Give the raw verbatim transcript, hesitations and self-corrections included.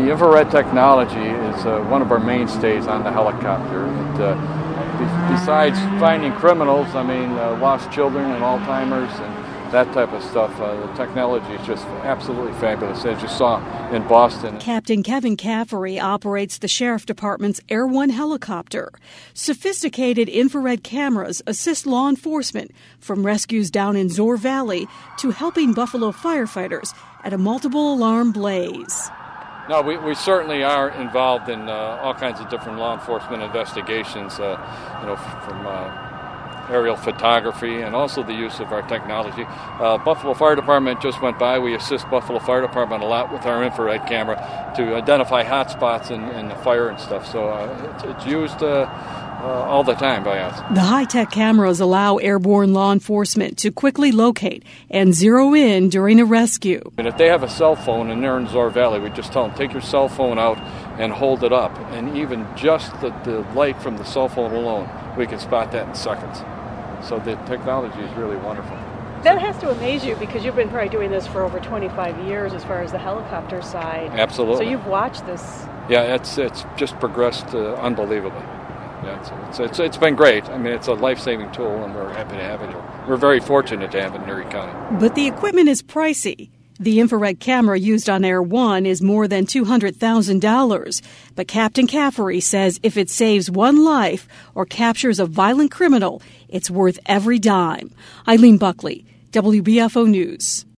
The infrared technology is uh, one of our mainstays on the helicopter. It, uh, be- besides finding criminals, I mean, uh, lost children and Alzheimer's and that type of stuff, uh, the technology is just absolutely fabulous, as you saw in Boston. Captain Kevin Caffery operates the Sheriff Department's Air One helicopter. Sophisticated infrared cameras assist law enforcement from rescues down in Zoar Valley to helping Buffalo firefighters at a multiple alarm blaze. No, we, we certainly are involved in uh, all kinds of different law enforcement investigations, uh, you know, from uh, aerial photography and also the use of our technology. Uh, Buffalo Fire Department just went by. We assist Buffalo Fire Department a lot with our infrared camera to identify hot spots in, in the fire and stuff. So uh, it's, it's used uh, uh, all the time by us. The high-tech cameras allow airborne law enforcement to quickly locate and zero in during a rescue. And if they have a cell phone and they're in Zoar Valley, we just tell them, take your cell phone out and hold it up. And even just the, the light from the cell phone alone, we can spot that in seconds. So the technology is really wonderful. That has to amaze you because you've been probably doing this for over twenty-five years as far as the helicopter side. Absolutely. So you've watched this. Yeah, it's it's just progressed uh, unbelievably. Yeah, so it's, it's it's been great. I mean, it's a life-saving tool, and we're happy to have it. We're very fortunate to have it in Erie County. But the equipment is pricey. The infrared camera used on Air One is more than two hundred thousand dollars. But Captain Caffery says if it saves one life or captures a violent criminal, it's worth every dime. Eileen Buckley, W B F O News.